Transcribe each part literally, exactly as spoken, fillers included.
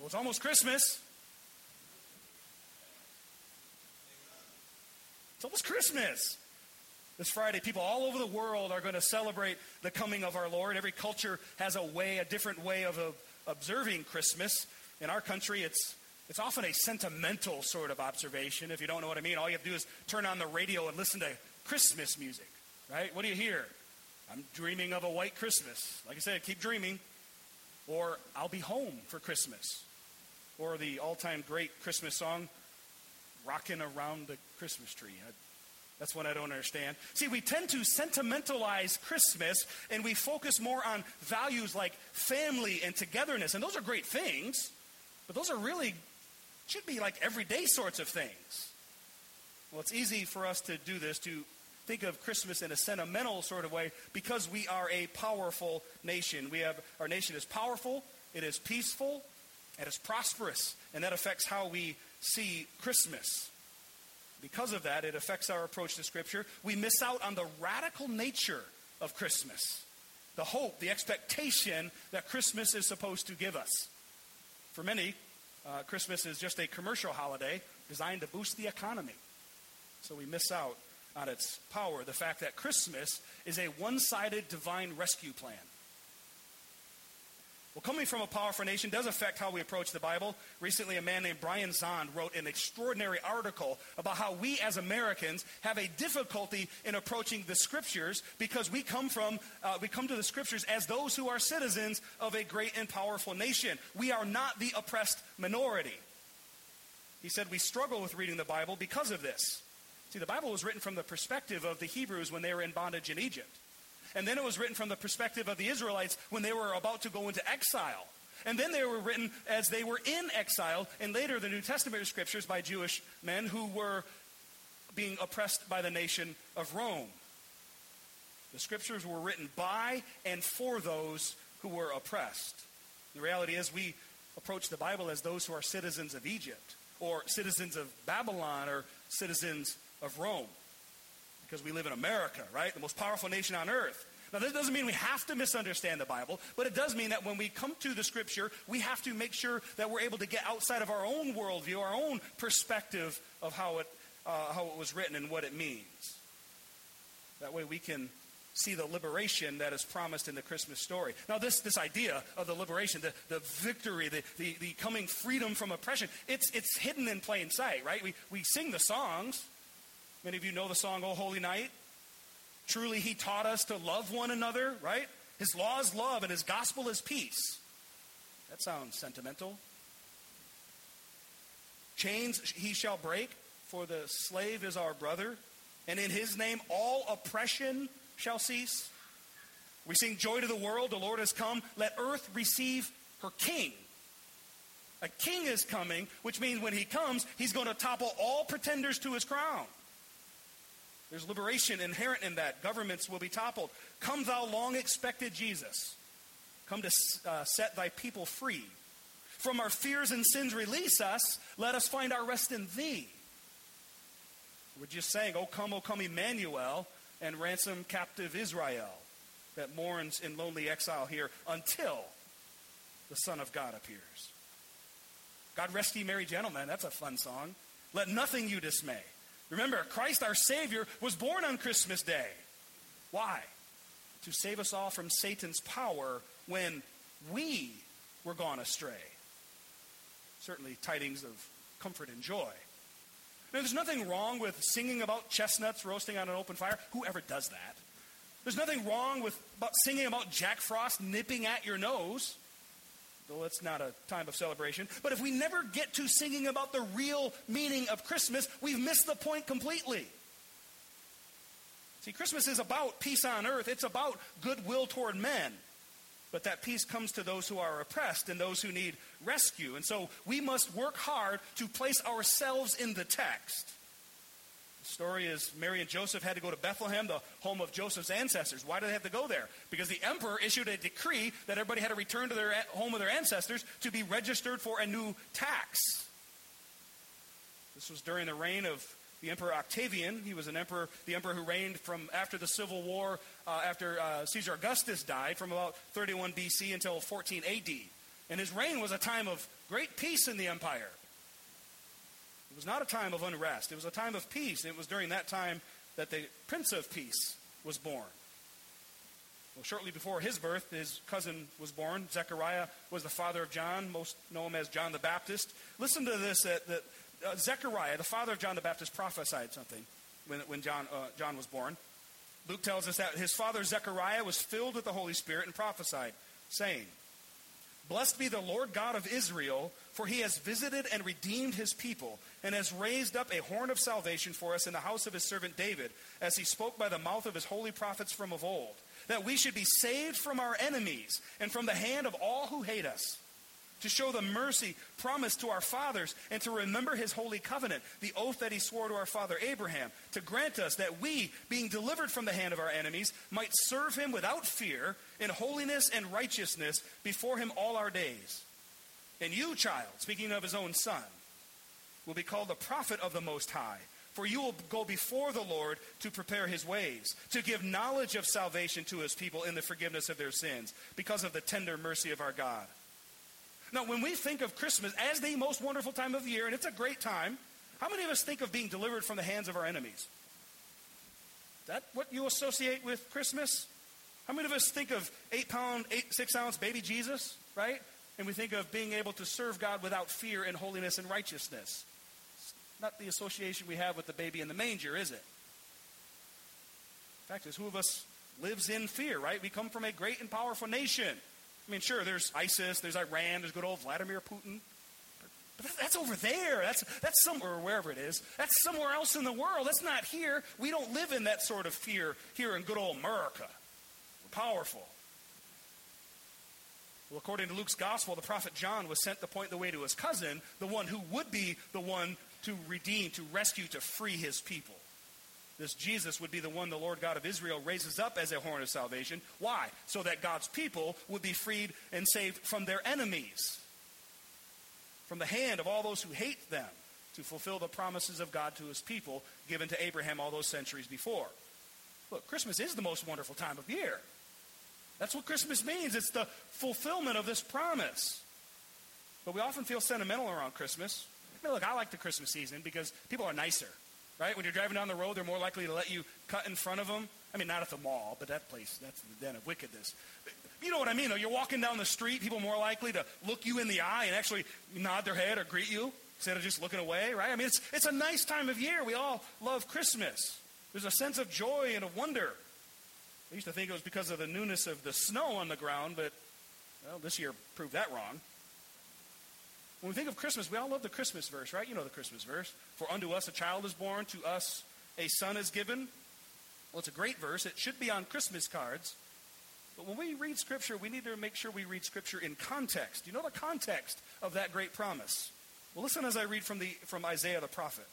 Well, it's almost Christmas. It's almost Christmas. This Friday, people all over the world are going to celebrate the coming of our Lord. Every culture has a way, a different way of uh, observing Christmas. In our country, it's it's often a sentimental sort of observation. If you don't know what I mean, all you have to do is turn on the radio and listen to Christmas music, right? What do you hear? I'm dreaming of a white Christmas. Like I said, keep dreaming. Or I'll be home for Christmas. Or the all-time great Christmas song, Rockin' Around the Christmas Tree. I, That's what I don't understand. See, we tend to sentimentalize Christmas, and we focus more on values like family and togetherness. And those are great things, but those are really, should be like everyday sorts of things. Well, it's easy for us to do this, to think of Christmas in a sentimental sort of way, because we are a powerful nation. We have, our nation is powerful, it is peaceful, and it's prosperous. And that affects how we see Christmas. Because of that, it affects our approach to Scripture. We miss out on the radical nature of Christmas, the hope, the expectation that Christmas is supposed to give us. For many, uh, Christmas is just a commercial holiday designed to boost the economy. So we miss out on its power, the fact that Christmas is a one-sided divine rescue plan. Well, coming from a powerful nation does affect how we approach the Bible. Recently, a man named Brian Zahnd wrote an extraordinary article about how we as Americans have a difficulty in approaching the Scriptures because we come from, uh, we come to the Scriptures as those who are citizens of a great and powerful nation. We are not the oppressed minority. He said we struggle with reading the Bible because of this. See, the Bible was written from the perspective of the Hebrews when they were in bondage in Egypt. And then it was written from the perspective of the Israelites when they were about to go into exile. And then they were written as they were in exile, and later the New Testament scriptures by Jewish men who were being oppressed by the nation of Rome. The scriptures were written by and for those who were oppressed. The reality is we approach the Bible as those who are citizens of Egypt, or citizens of Babylon, or citizens of Rome. Because we live in America, right? The most powerful nation on earth. Now, this doesn't mean we have to misunderstand the Bible, but it does mean that when we come to the Scripture, we have to make sure that we're able to get outside of our own worldview, our own perspective of how it, uh, how it was written and what it means. That way we can see the liberation that is promised in the Christmas story. Now, this, this idea of the liberation, the, the victory, the, the, the coming freedom from oppression, it's, it's hidden in plain sight, right? We, we sing the songs. Many of you know the song, "O Holy Night." Truly he taught us to love one another, right? His law is love and his gospel is peace. That sounds sentimental. Chains he shall break, for the slave is our brother. And in his name all oppression shall cease. We sing, "Joy to the world, the Lord has come. Let earth receive her king." A king is coming, which means when he comes, he's going to topple all pretenders to his crown. There's liberation inherent in that. Governments will be toppled. Come, thou long-expected Jesus. Come to uh, set thy people free. From our fears and sins release us. Let us find our rest in thee. We're just saying, "O come, O come, Emmanuel, and ransom captive Israel that mourns in lonely exile here until the Son of God appears." God rest ye merry gentlemen. That's a fun song. Let nothing you dismay. Remember, Christ our Savior was born on Christmas Day. Why? To save us all from Satan's power when we were gone astray. Certainly tidings of comfort and joy. Now, there's nothing wrong with singing about chestnuts roasting on an open fire. Whoever does that? There's nothing wrong with about singing about Jack Frost nipping at your nose, though it's not a time of celebration. But if we never get to singing about the real meaning of Christmas, we've missed the point completely. See, Christmas is about peace on earth. It's about goodwill toward men. But that peace comes to those who are oppressed and those who need rescue. And so we must work hard to place ourselves in the text. The story is Mary and Joseph had to go to Bethlehem, the home of Joseph's ancestors. Why did they have to go there? Because the emperor issued a decree that everybody had to return to their home of their ancestors to be registered for a new tax. This was during the reign of the Emperor Octavian. He was an emperor, the emperor who reigned from after the Civil War, uh, after uh, Caesar Augustus died, from about thirty-one B C until fourteen A D. And his reign was a time of great peace in the empire. It was not a time of unrest. It was a time of peace. It was during that time that the Prince of Peace was born. Well, shortly before his birth, his cousin was born. Zechariah was the father of John. Most know him as John the Baptist. Listen to this. That, that uh, Zechariah, the father of John the Baptist, prophesied something when, when John, uh, John was born. Luke tells us that his father Zechariah was filled with the Holy Spirit and prophesied, saying, "Blessed be the Lord God of Israel, for he has visited and redeemed his people, and has raised up a horn of salvation for us in the house of his servant David, as he spoke by the mouth of his holy prophets from of old, that we should be saved from our enemies and from the hand of all who hate us, to show the mercy promised to our fathers, and to remember his holy covenant, the oath that he swore to our father Abraham, to grant us that we, being delivered from the hand of our enemies, might serve him without fear, in holiness and righteousness before him all our days. And you, child," speaking of his own son, "will be called the prophet of the Most High, for you will go before the Lord to prepare his ways, to give knowledge of salvation to his people in the forgiveness of their sins, because of the tender mercy of our God." Now, when we think of Christmas as the most wonderful time of the year, and it's a great time, how many of us think of being delivered from the hands of our enemies? Is that what you associate with Christmas? How many of us think of eight pound, eight, six ounce baby Jesus, right? And we think of being able to serve God without fear in holiness and righteousness. It's not the association we have with the baby in the manger, is it? The fact is, who of us lives in fear, right? We come from a great and powerful nation. I mean, sure, there's ISIS, there's Iran, there's good old Vladimir Putin. But that's over there. That's, that's somewhere, wherever it is. That's somewhere else in the world. That's not here. We don't live in that sort of fear here in good old America. We're powerful. Well, according to Luke's gospel, the prophet John was sent to point the way to his cousin, the one who would be the one to redeem, to rescue, to free his people. This Jesus would be the one the Lord God of Israel raises up as a horn of salvation. Why? So that God's people would be freed and saved from their enemies, from the hand of all those who hate them, to fulfill the promises of God to his people given to Abraham all those centuries before. Look, Christmas is the most wonderful time of year. That's what Christmas means. It's the fulfillment of this promise. But we often feel sentimental around Christmas. I mean, look, I like the Christmas season because people are nicer. Right? When you're driving down the road, they're more likely to let you cut in front of them. I mean, not at the mall, but that place, that's the den of wickedness. You know what I mean, though. You're walking down the street, people are more likely to look you in the eye and actually nod their head or greet you instead of just looking away, right? I mean, it's, it's a nice time of year. We all love Christmas. There's a sense of joy and of wonder. I used to think it was because of the newness of the snow on the ground, but, well, this year proved that wrong. When we think of Christmas, we all love the Christmas verse, right? You know the Christmas verse. "For unto us a child is born, to us a son is given." Well, it's a great verse. It should be on Christmas cards. But when we read Scripture, we need to make sure we read Scripture in context. Do you know the context of that great promise? Well, listen as I read from, the, from Isaiah the prophet.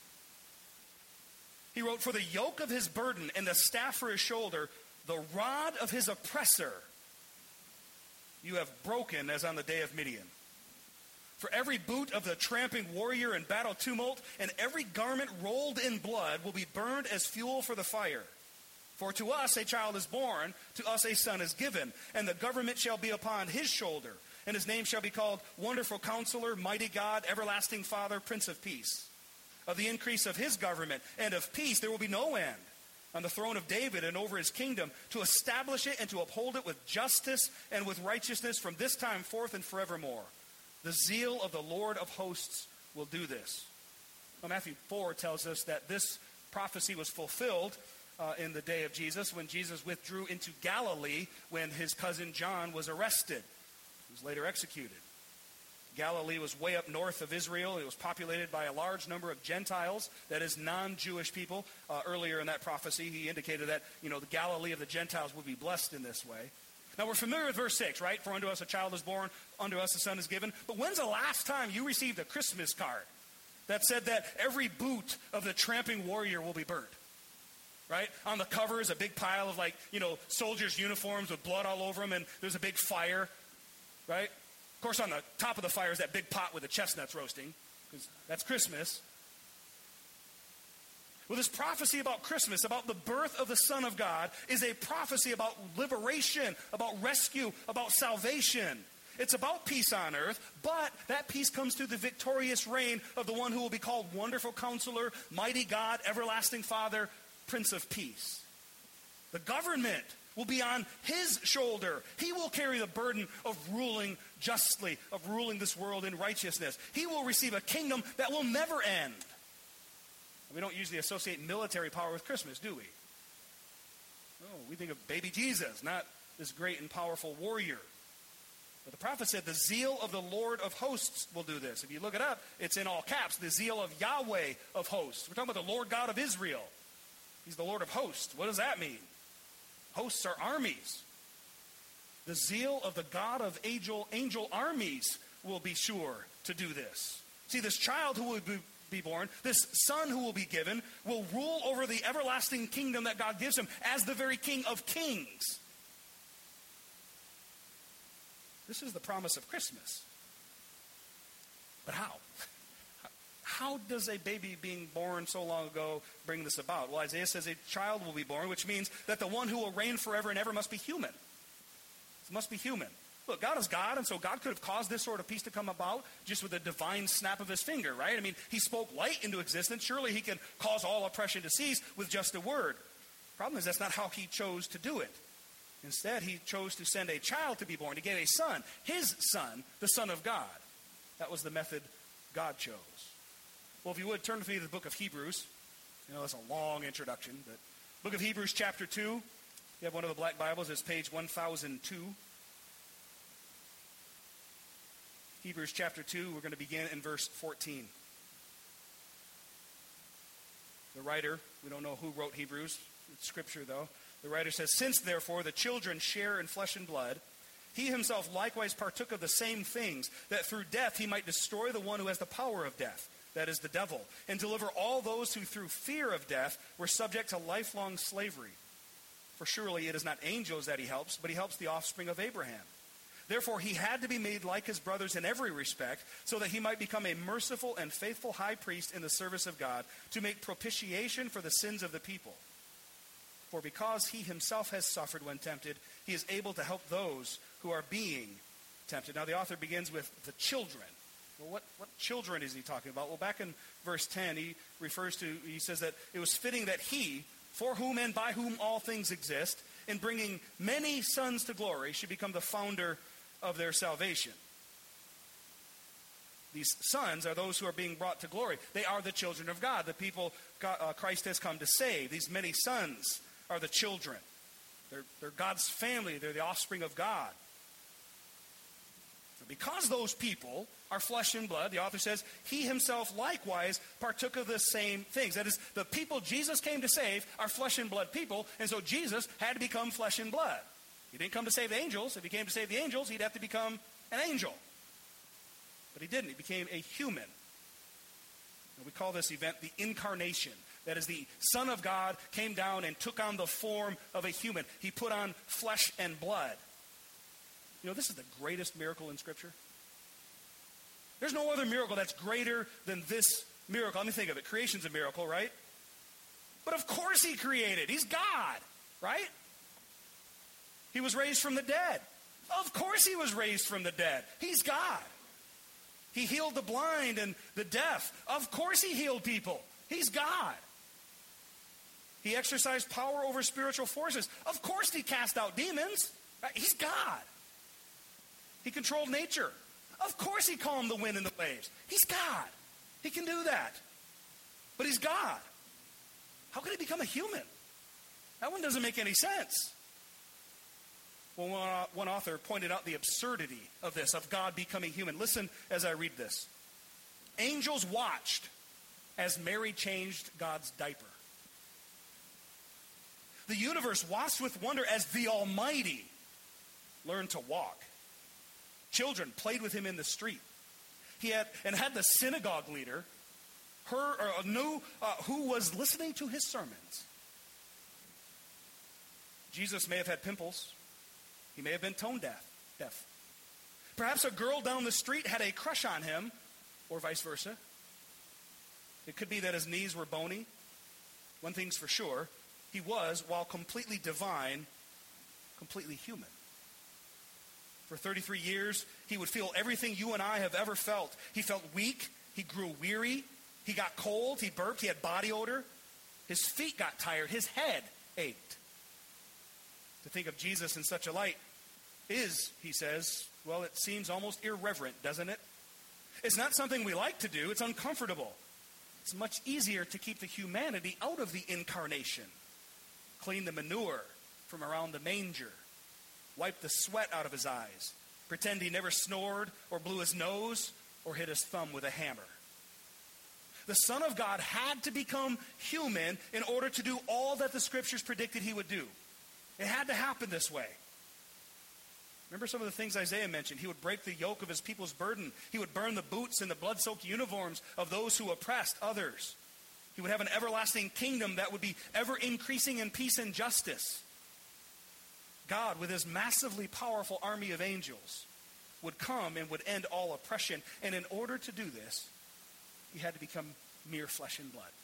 He wrote, "For the yoke of his burden and the staff for his shoulder, the rod of his oppressor, you have broken as on the day of Midian. For every boot of the tramping warrior in battle tumult, and every garment rolled in blood will be burned as fuel for the fire. For to us a child is born, to us a son is given, and the government shall be upon his shoulder, and his name shall be called Wonderful Counselor, Mighty God, Everlasting Father, Prince of Peace. Of the increase of his government and of peace there will be no end, on the throne of David and over his kingdom, to establish it and to uphold it with justice and with righteousness from this time forth and forevermore. The zeal of the Lord of hosts will do this." Well, Matthew four tells us that this prophecy was fulfilled uh, in the day of Jesus, when Jesus withdrew into Galilee when his cousin John was arrested. He was later executed. Galilee was way up north of Israel. It was populated by a large number of Gentiles, that is, non-Jewish people. Uh, earlier in that prophecy, he indicated that, you know, the Galilee of the Gentiles would be blessed in this way. Now, we're familiar with verse six, right? "For unto us a child is born, unto us a son is given." But when's the last time you received a Christmas card that said that every boot of the tramping warrior will be burnt? Right? On the cover is a big pile of, like, you know, soldiers' uniforms with blood all over them, and there's a big fire, right? Of course, on the top of the fire is that big pot with the chestnuts roasting, because that's Christmas. Well, this prophecy about Christmas, about the birth of the Son of God, is a prophecy about liberation, about rescue, about salvation. It's about peace on earth, but that peace comes through the victorious reign of the one who will be called Wonderful Counselor, Mighty God, Everlasting Father, Prince of Peace. The government will be on his shoulder. He will carry the burden of ruling justly, of ruling this world in righteousness. He will receive a kingdom that will never end. We don't usually associate military power with Christmas, do we? No, we think of baby Jesus, not this great and powerful warrior. But the prophet said the zeal of the Lord of hosts will do this. If you look it up, it's in all caps, the zeal of Yahweh of hosts. We're talking about the Lord God of Israel. He's the Lord of hosts. What does that mean? Hosts are armies. The zeal of the God of angel, angel armies will be sure to do this. See, this child who will be, be born, this son who will be given, will rule over the everlasting kingdom that God gives him as the very King of kings. This is the promise of Christmas. But how? How does a baby being born so long ago bring this about? Well, Isaiah says a child will be born, which means that the one who will reign forever and ever must be human. It must be human. Look, God is God, and so God could have caused this sort of peace to come about just with a divine snap of his finger, right? I mean, he spoke light into existence. Surely he can cause all oppression to cease with just a word. Problem is, that's not how he chose to do it. Instead, he chose to send a child to be born, to get a son, his son, the Son of God. That was the method God chose. Well, if you would, turn with me to the book of Hebrews. You know, that's a long introduction, but book of Hebrews chapter two. You have one of the black Bibles, it's page one thousand two. Hebrews chapter two, we're going to begin in verse fourteen. The writer, we don't know who wrote Hebrews, it's scripture though. The writer says, "Since therefore the children share in flesh and blood, he himself likewise partook of the same things, that through death he might destroy the one who has the power of death, that is the devil, and deliver all those who through fear of death were subject to lifelong slavery. For surely it is not angels that he helps, but he helps the offspring of Abraham. Therefore he had to be made like his brothers in every respect, so that he might become a merciful and faithful high priest in the service of God, to make propitiation for the sins of the people. For because he himself has suffered when tempted, he is able to help those who are being tempted." Now the author begins with the children. Well, what, what children is he talking about? Well, back in verse ten, he refers to, he says that it was fitting that he, for whom and by whom all things exist, in bringing many sons to glory, should become the founder of their salvation. These sons are those who are being brought to glory. They are the children of God, the people God, uh, Christ has come to save. These many sons are the children. They're, they're God's family. They're the offspring of God. Because those people are flesh and blood, the author says, he himself likewise partook of the same things. That is, the people Jesus came to save are flesh and blood people, and so Jesus had to become flesh and blood. He didn't come to save the angels. If he came to save the angels, he'd have to become an angel. But he didn't. He became a human. And we call this event the incarnation. That is, the Son of God came down and took on the form of a human. He put on flesh and blood. You know, this is the greatest miracle in Scripture. There's no other miracle that's greater than this miracle. Let me think of it. Creation's a miracle, right? But of course he created. He's God, right? He was raised from the dead. Of course he was raised from the dead. He's God. He healed the blind and the deaf. Of course he healed people. He's God. He exercised power over spiritual forces. Of course he cast out demons. He's God. He controlled nature. Of course he calmed the wind and the waves. He's God. He can do that. But he's God. How could he become a human? That one doesn't make any sense. Well, one author pointed out the absurdity of this, of God becoming human. Listen as I read this. Angels watched as Mary changed God's diaper. The universe watched with wonder as the Almighty learned to walk. Children played with him in the street. He had and had the synagogue leader, her or knew uh, who was listening to his sermons. Jesus may have had pimples. He may have been tone deaf. deaf. Perhaps a girl down the street had a crush on him, or vice versa. It could be that his knees were bony. One thing's for sure, he was, while completely divine, completely human. For thirty-three years, he would feel everything you and I have ever felt. He felt weak. He grew weary. He got cold. He burped. He had body odor. His feet got tired. His head ached. To think of Jesus in such a light is, he says, well, it seems almost irreverent, doesn't it? It's not something we like to do. It's uncomfortable. It's much easier to keep the humanity out of the incarnation. Clean the manure from around the manger. Wipe the sweat out of his eyes. Pretend he never snored or blew his nose or hit his thumb with a hammer. The Son of God had to become human in order to do all that the Scriptures predicted he would do. It had to happen this way. Remember some of the things Isaiah mentioned. He would break the yoke of his people's burden. He would burn the boots and the blood-soaked uniforms of those who oppressed others. He would have an everlasting kingdom that would be ever increasing in peace and justice. God, with his massively powerful army of angels, would come and would end all oppression. And in order to do this, he had to become mere flesh and blood.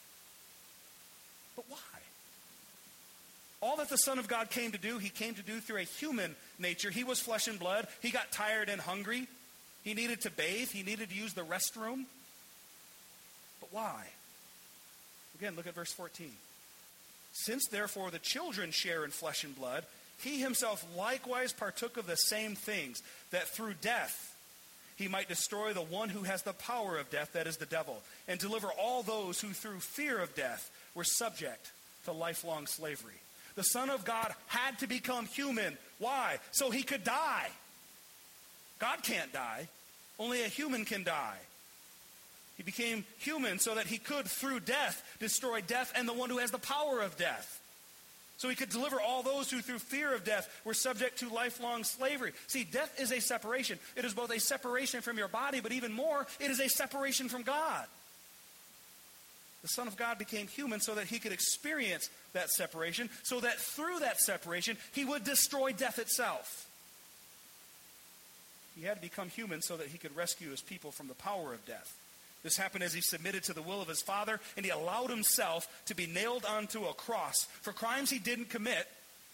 But why? All that the Son of God came to do, he came to do through a human nature. He was flesh and blood. He got tired and hungry. He needed to bathe. He needed to use the restroom. But why? Again, look at verse fourteen. Since therefore the children share in flesh and blood, he himself likewise partook of the same things, that through death he might destroy the one who has the power of death, that is the devil, and deliver all those who through fear of death were subject to lifelong slavery. The Son of God had to become human. Why? So he could die. God can't die. Only a human can die. He became human so that he could, through death, destroy death and the one who has the power of death. So he could deliver all those who through fear of death were subject to lifelong slavery. See, death is a separation. It is both a separation from your body, but even more, it is a separation from God. The Son of God became human so that he could experience that separation, so that through that separation, he would destroy death itself. He had to become human so that he could rescue his people from the power of death. This happened as he submitted to the will of his Father, and he allowed himself to be nailed onto a cross for crimes he didn't commit,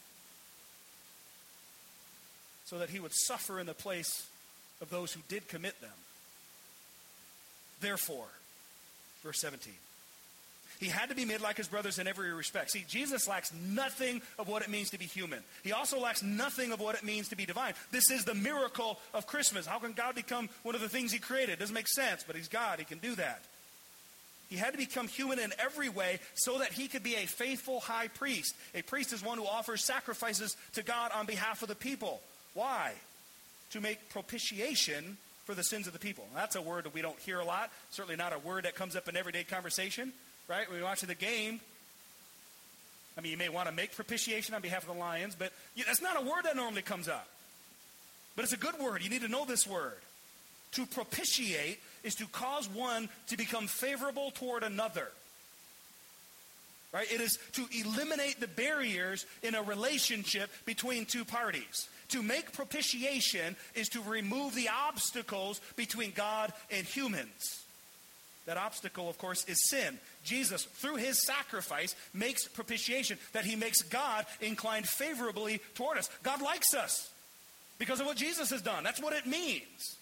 so that he would suffer in the place of those who did commit them. Therefore, verse seventeen, he had to be made like his brothers in every respect. See, Jesus lacks nothing of what it means to be human. He also lacks nothing of what it means to be divine. This is the miracle of Christmas. How can God become one of the things he created? It doesn't make sense, but he's God. He can do that. He had to become human in every way so that he could be a faithful high priest. A priest is one who offers sacrifices to God on behalf of the people. Why? To make propitiation for the sins of the people. Now, that's a word that we don't hear a lot. Certainly not a word that comes up in everyday conversation. Right? When you're watching the game, I mean, you may want to make propitiation on behalf of the Lions, but that's not a word that normally comes up. But it's a good word. You need to know this word. To propitiate is to cause one to become favorable toward another. Right? It is to eliminate the barriers in a relationship between two parties. To make propitiation is to remove the obstacles between God and humans. That obstacle, of course, is sin. Jesus, through his sacrifice, makes propitiation, that he makes God inclined favorably toward us. God likes us because of what Jesus has done. That's what it means.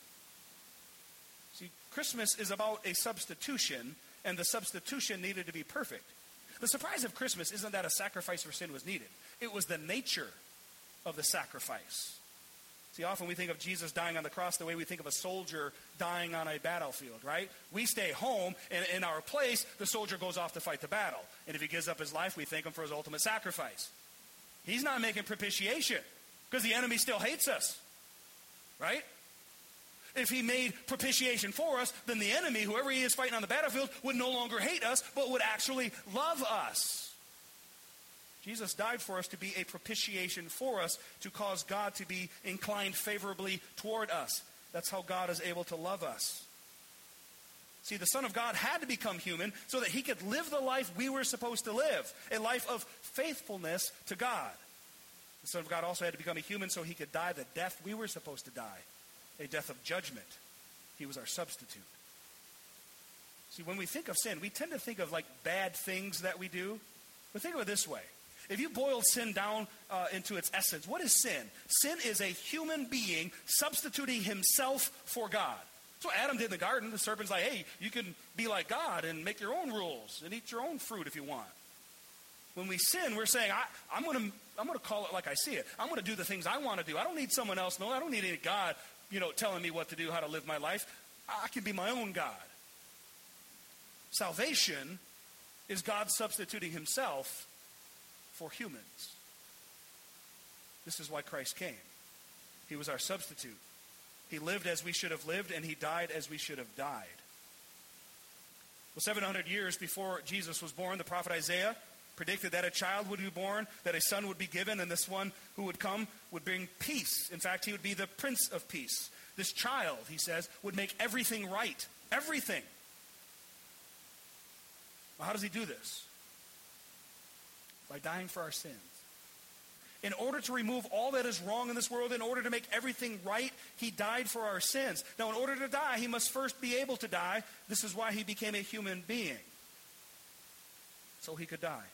See, Christmas is about a substitution, and the substitution needed to be perfect. The surprise of Christmas isn't that a sacrifice for sin was needed. It was the nature of the sacrifice. See, often we think of Jesus dying on the cross the way we think of a soldier dying on a battlefield, right? We stay home, and in our place, the soldier goes off to fight the battle. And if he gives up his life, we thank him for his ultimate sacrifice. He's not making propitiation because the enemy still hates us, right? If he made propitiation for us, then the enemy, whoever he is fighting on the battlefield, would no longer hate us, but would actually love us. Jesus died for us to be a propitiation for us, to cause God to be inclined favorably toward us. That's how God is able to love us. See, the Son of God had to become human so that he could live the life we were supposed to live, a life of faithfulness to God. The Son of God also had to become a human so he could die the death we were supposed to die, a death of judgment. He was our substitute. See, when we think of sin, we tend to think of like bad things that we do. But think of it this way. If you boil sin down uh, into its essence, what is sin? Sin is a human being substituting himself for God. That's what Adam did in the garden. The serpent's like, hey, you can be like God and make your own rules and eat your own fruit if you want. When we sin, we're saying, I, I'm going to I'm going to call it like I see it. I'm going to do the things I want to do. I don't need someone else. No, I don't need any God, you know, telling me what to do, how to live my life. I can be my own God. Salvation is God substituting himself for humans. This is why Christ came. He was our substitute. He lived as we should have lived, and he died as we should have died. Well, seven hundred years before Jesus was born, the prophet Isaiah predicted that a child would be born, that a son would be given, and this one who would come would bring peace. In fact, he would be the Prince of Peace. This child, he says, would make everything right. Everything. Well, how does he do this? By dying for our sins. In order to remove all that is wrong in this world, in order to make everything right, he died for our sins. Now, in order to die, he must first be able to die. This is why he became a human being. So he could die.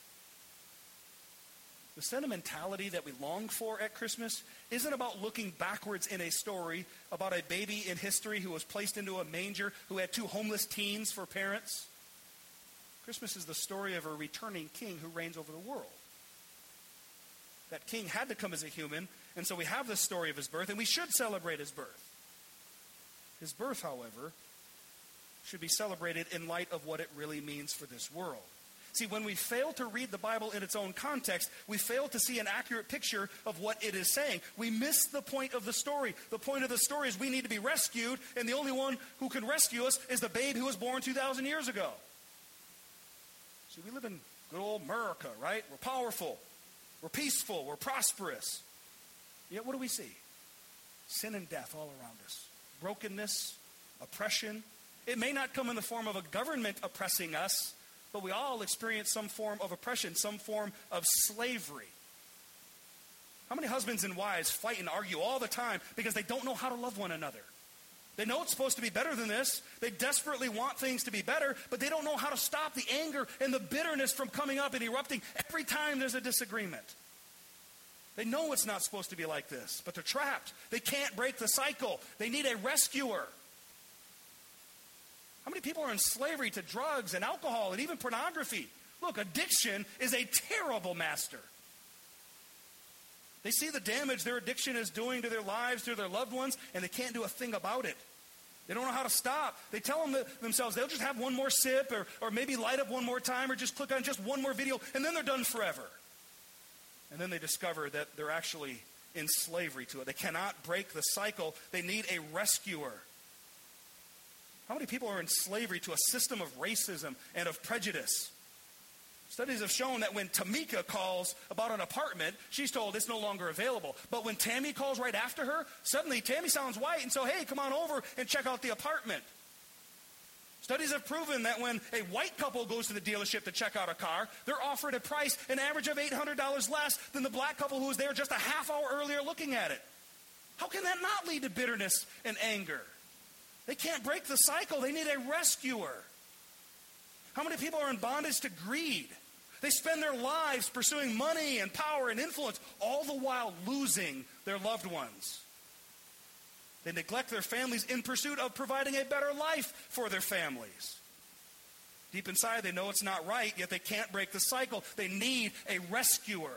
The sentimentality that we long for at Christmas isn't about looking backwards in a story about a baby in history who was placed into a manger, who had two homeless teens for parents. Christmas is the story of a returning king who reigns over the world. That king had to come as a human, and so we have the story of his birth, and we should celebrate his birth. His birth, however, should be celebrated in light of what it really means for this world. See, when we fail to read the Bible in its own context, we fail to see an accurate picture of what it is saying. We miss the point of the story. The point of the story is we need to be rescued, and the only one who can rescue us is the babe who was born two thousand years ago. See, we live in good old America, right? We're powerful. We're peaceful. We're prosperous. Yet what do we see? Sin and death all around us. Brokenness, oppression. It may not come in the form of a government oppressing us, but we all experience some form of oppression, some form of slavery. How many husbands and wives fight and argue all the time because they don't know how to love one another? They know it's supposed to be better than this. They desperately want things to be better, but they don't know how to stop the anger and the bitterness from coming up and erupting every time there's a disagreement. They know it's not supposed to be like this, but they're trapped. They can't break the cycle. They need a rescuer. How many people are in slavery to drugs and alcohol and even pornography? Look, addiction is a terrible master. They see the damage their addiction is doing to their lives, to their loved ones, and they can't do a thing about it. They don't know how to stop. They tell them that themselves they'll just have one more sip or, or maybe light up one more time or just click on just one more video, and then they're done forever. And then they discover that they're actually in slavery to it. They cannot break the cycle. They need a rescuer. How many people are in slavery to a system of racism and of prejudice? Studies have shown that when Tamika calls about an apartment, she's told it's no longer available. But when Tammy calls right after her, suddenly Tammy sounds white, and so, hey, come on over and check out the apartment. Studies have proven that when a white couple goes to the dealership to check out a car, they're offered a price, an average of eight hundred dollars less than the black couple who was there just a half hour earlier looking at it. How can that not lead to bitterness and anger? They can't break the cycle. They need a rescuer. How many people are in bondage to greed? They spend their lives pursuing money and power and influence, all the while losing their loved ones. They neglect their families in pursuit of providing a better life for their families. Deep inside, they know it's not right, yet they can't break the cycle. They need a rescuer.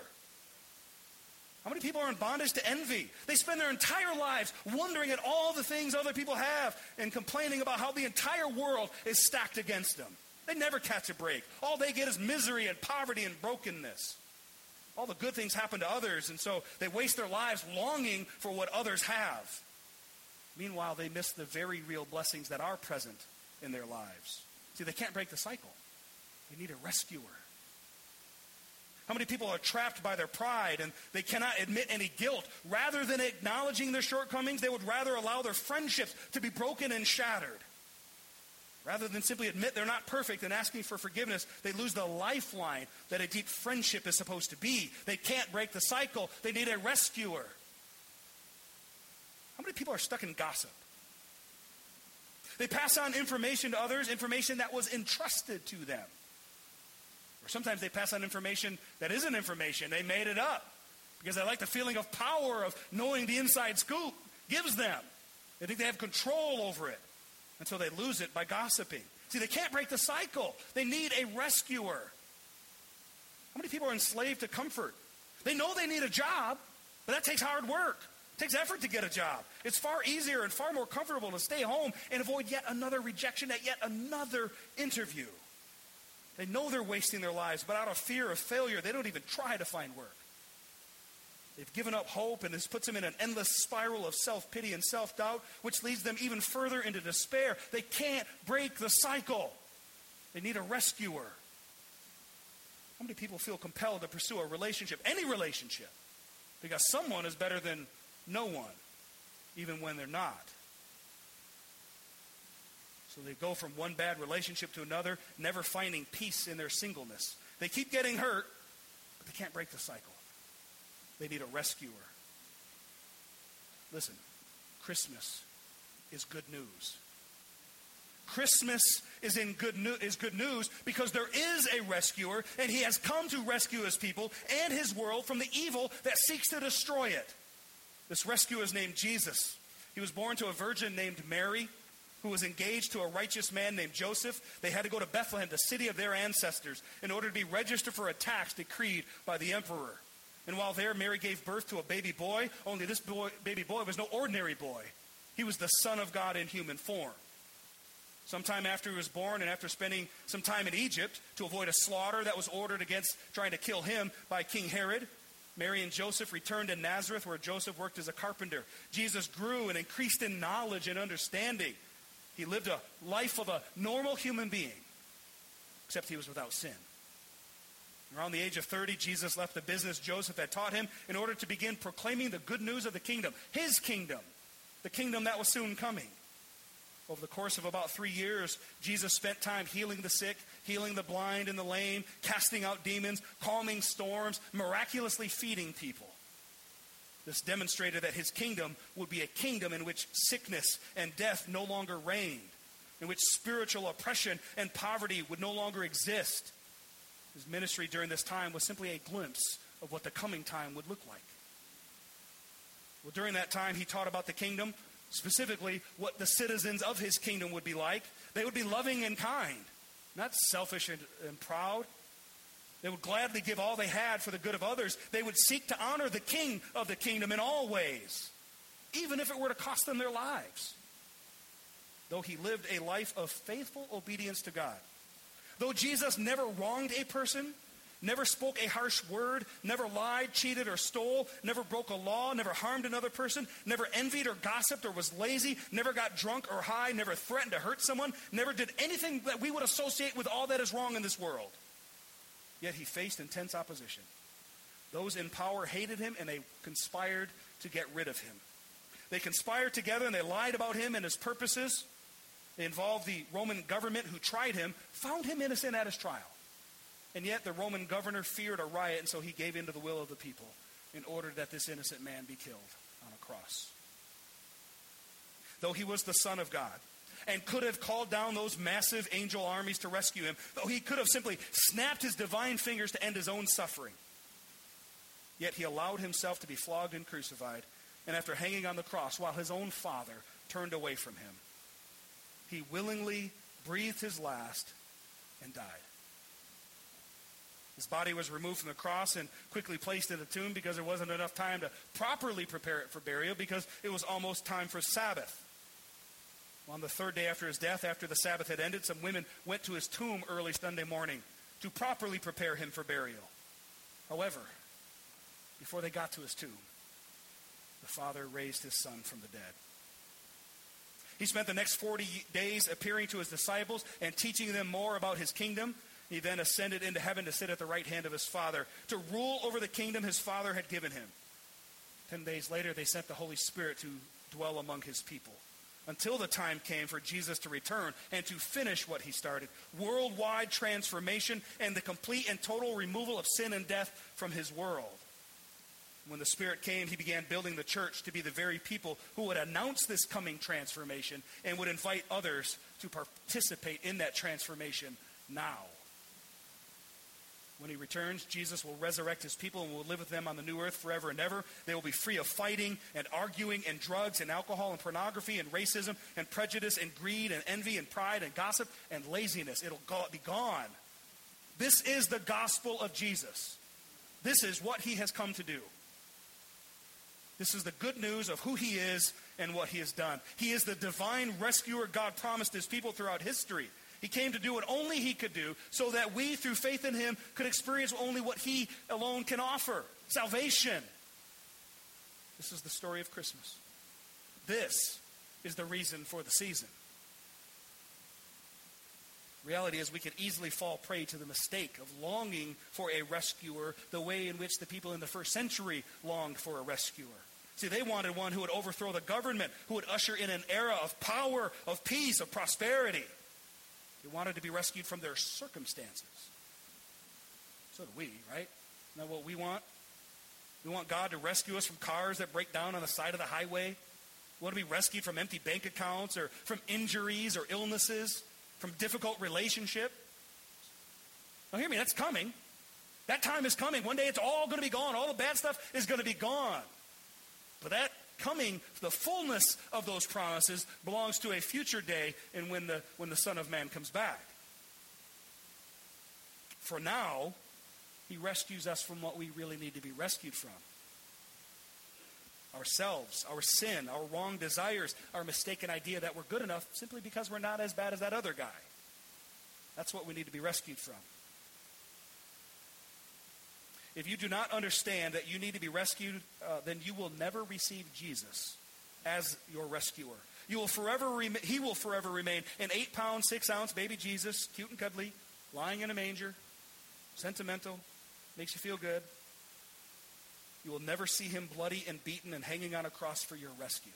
How many people are in bondage to envy? They spend their entire lives wondering at all the things other people have and complaining about how the entire world is stacked against them. They never catch a break. All they get is misery and poverty and brokenness. All the good things happen to others, and so they waste their lives longing for what others have. Meanwhile, they miss the very real blessings that are present in their lives. See, they can't break the cycle. They need a rescuer. How many people are trapped by their pride and they cannot admit any guilt? Rather than acknowledging their shortcomings, they would rather allow their friendships to be broken and shattered. Rather than simply admit they're not perfect and asking for forgiveness, they lose the lifeline that a deep friendship is supposed to be. They can't break the cycle. They need a rescuer. How many people are stuck in gossip? They pass on information to others, information that was entrusted to them. Or sometimes they pass on information that isn't information. They made it up because they like the feeling of power of knowing the inside scoop gives them. They think they have control over it until they lose it by gossiping. See, they can't break the cycle. They need a rescuer. How many people are enslaved to comfort? They know they need a job, but that takes hard work. It takes effort to get a job. It's far easier and far more comfortable to stay home and avoid yet another rejection at yet another interview. They know they're wasting their lives, but out of fear of failure, they don't even try to find work. They've given up hope, and this puts them in an endless spiral of self-pity and self-doubt, which leads them even further into despair. They can't break the cycle. They need a rescuer. How many people feel compelled to pursue a relationship, any relationship, because someone is better than no one, even when they're not? So they go from one bad relationship to another, never finding peace in their singleness. They keep getting hurt, but they can't break the cycle. They need a rescuer. Listen, Christmas is good news. Christmas is in good new, is good news because there is a rescuer, and he has come to rescue his people and his world from the evil that seeks to destroy it. This rescuer is named Jesus. He was born to a virgin named Mary, who was engaged to a righteous man named Joseph. They had to go to Bethlehem, the city of their ancestors, in order to be registered for a tax decreed by the emperor. And while there, Mary gave birth to a baby boy, only this boy, baby boy was no ordinary boy. He was the Son of God in human form. Sometime after he was born, and after spending some time in Egypt to avoid a slaughter that was ordered against trying to kill him by King Herod, Mary and Joseph returned to Nazareth, where Joseph worked as a carpenter. Jesus grew and increased in knowledge and understanding. He lived a life of a normal human being, except he was without sin. Around the age of thirty, Jesus left the business Joseph had taught him in order to begin proclaiming the good news of the kingdom, his kingdom, the kingdom that was soon coming. Over the course of about three years, Jesus spent time healing the sick, healing the blind and the lame, casting out demons, calming storms, miraculously feeding people. This demonstrated that his kingdom would be a kingdom in which sickness and death no longer reigned, in which spiritual oppression and poverty would no longer exist. His ministry during this time was simply a glimpse of what the coming time would look like. Well, during that time, he taught about the kingdom, specifically what the citizens of his kingdom would be like. They would be loving and kind, not selfish and, and proud. They would gladly give all they had for the good of others. They would seek to honor the king of the kingdom in all ways, even if it were to cost them their lives. Though he lived a life of faithful obedience to God, though Jesus never wronged a person, never spoke a harsh word, never lied, cheated, or stole, never broke a law, never harmed another person, never envied or gossiped or was lazy, never got drunk or high, never threatened to hurt someone, never did anything that we would associate with all that is wrong in this world. Yet he faced intense opposition. Those in power hated him, and they conspired to get rid of him. They conspired together, and they lied about him and his purposes. They involved the Roman government who tried him, found him innocent at his trial. And yet the Roman governor feared a riot, and so he gave in to the will of the people in order that this innocent man be killed on a cross. Though he was the Son of God and could have called down those massive angel armies to rescue him, though he could have simply snapped his divine fingers to end his own suffering, yet he allowed himself to be flogged and crucified, and after hanging on the cross while his own Father turned away from him, he willingly breathed his last and died. His body was removed from the cross and quickly placed in a tomb because there wasn't enough time to properly prepare it for burial because it was almost time for Sabbath. Well, on the third day after his death, after the Sabbath had ended, some women went to his tomb early Sunday morning to properly prepare him for burial. However, before they got to his tomb, the Father raised his Son from the dead. He spent the next forty days appearing to his disciples and teaching them more about his kingdom. He then ascended into heaven to sit at the right hand of his Father, to rule over the kingdom his Father had given him. Ten days later, they sent the Holy Spirit to dwell among his people, until the time came for Jesus to return and to finish what he started: worldwide transformation and the complete and total removal of sin and death from his world. When the Spirit came, he began building the church to be the very people who would announce this coming transformation and would invite others to participate in that transformation now. When he returns, Jesus will resurrect his people and will live with them on the new earth forever and ever. They will be free of fighting and arguing and drugs and alcohol and pornography and racism and prejudice and greed and envy and pride and gossip and laziness. It'll go- be gone. This is the gospel of Jesus. This is what he has come to do. This is the good news of who he is and what he has done. He is the divine rescuer God promised his people throughout history. He came to do what only he could do so that we, through faith in him, could experience only what he alone can offer, salvation. This is the story of Christmas. This is the reason for the season. Reality is we could easily fall prey to the mistake of longing for a rescuer the way in which the people in the first century longed for a rescuer. See, they wanted one who would overthrow the government, who would usher in an era of power, of peace, of prosperity. They wanted to be rescued from their circumstances. So do we, right? Isn't that what we want? We want God to rescue us from cars that break down on the side of the highway. We want to be rescued from empty bank accounts or from injuries or illnesses, from difficult relationship. Now hear me, that's coming. That time is coming. One day it's all going to be gone. All the bad stuff is going to be gone. But that coming, the fullness of those promises belongs to a future day and when the when the Son of Man comes back. For now, he rescues us from what we really need to be rescued from. Ourselves, our sin, our wrong desires, our mistaken idea that we're good enough simply because we're not as bad as that other guy. That's what we need to be rescued from. If you do not understand that you need to be rescued, uh, then you will never receive Jesus as your rescuer. You will forever rem- he will forever remain an eight pound, six ounce baby Jesus, cute and cuddly, lying in a manger, sentimental, makes you feel good. You will never see him bloody and beaten and hanging on a cross for your rescue.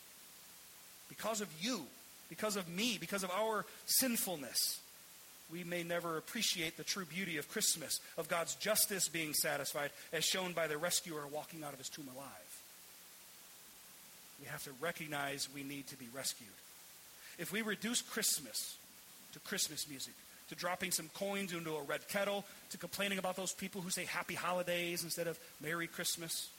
Because of you, because of me, because of our sinfulness, we may never appreciate the true beauty of Christmas, of God's justice being satisfied, as shown by the rescuer walking out of his tomb alive. We have to recognize we need to be rescued. If we reduce Christmas to Christmas music, to dropping some coins into a red kettle, to complaining about those people who say happy holidays instead of Merry Christmas,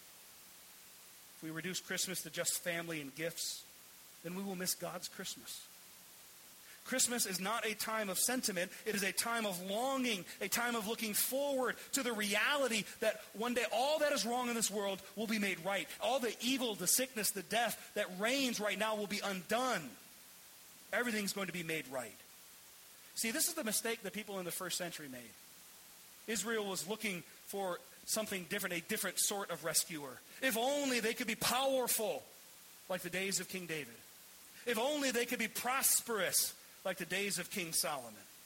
if we reduce Christmas to just family and gifts, then we will miss God's Christmas. Christmas is not a time of sentiment. It is a time of longing, a time of looking forward to the reality that one day all that is wrong in this world will be made right. All the evil, the sickness, the death that reigns right now will be undone. Everything's going to be made right. See, this is the mistake that people in the first century made. Israel was looking for something different, a different sort of rescuer. If only they could be powerful like the days of King David. If only they could be prosperous like the days of King Solomon.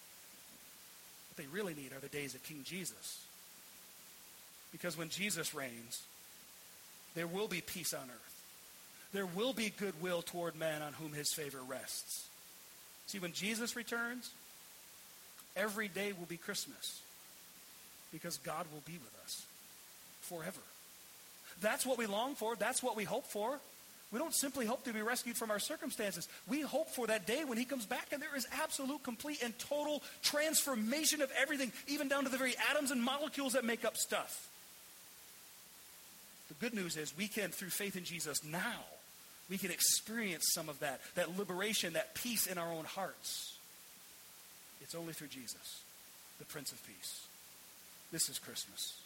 What they really need are the days of King Jesus. Because when Jesus reigns, there will be peace on earth. There will be goodwill toward man on whom his favor rests. See, when Jesus returns, every day will be Christmas. Because God will be with us forever. That's what we long for. That's what we hope for. We don't simply hope to be rescued from our circumstances. We hope for that day when he comes back and there is absolute, complete, and total transformation of everything, even down to the very atoms and molecules that make up stuff. The good news is we can, through faith in Jesus now, we can experience some of that, that liberation, that peace in our own hearts. It's only through Jesus, the Prince of Peace. This is Christmas.